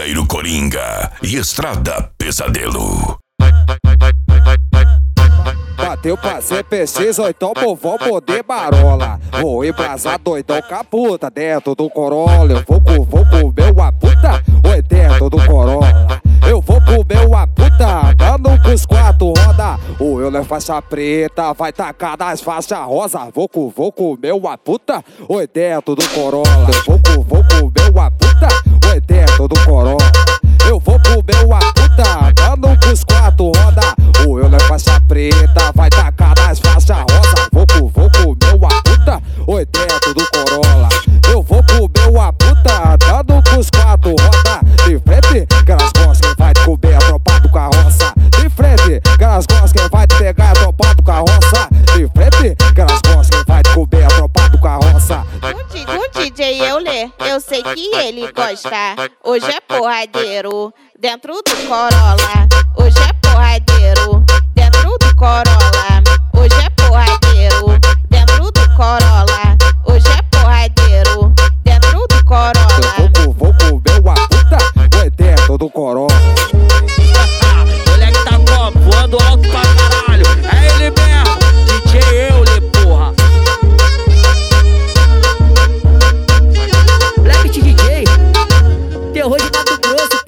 Jairo Coringa e Estrada Pesadelo. Bateu pra CPX, ou então vou poder barola. Vou embrasar doidão com a puta dentro do Corolla. Eu vou comer uma puta, oi, dentro do Corolla. Eu vou comer uma puta, dando pros quatro roda. O eu é faixa preta, vai tacar nas faixas rosa. Vou comer uma puta, oi, dentro do Corolla. Eu vou comer uma puta, oi, dentro do Corolla. Eu vou comer uma puta, dando pros quatro roda. O eu é faixa preta, vai tacar nas faixas rosa. Vou comer uma puta, oi, dentro do Corolla. Eu vou comer uma puta, dando pros quatro roda. De frente, que elas gostam, vai comer a tropa do carroça. De frente, que elas gostam, vai pegar a tropa do carroça. De frente, que elas gostam, vai comer a tropa do carroça. Do DJ Euler, eu sei que ele gosta. Hoje é porradeiro dentro do Corolla. Hoje é porradeiro dentro do Corolla.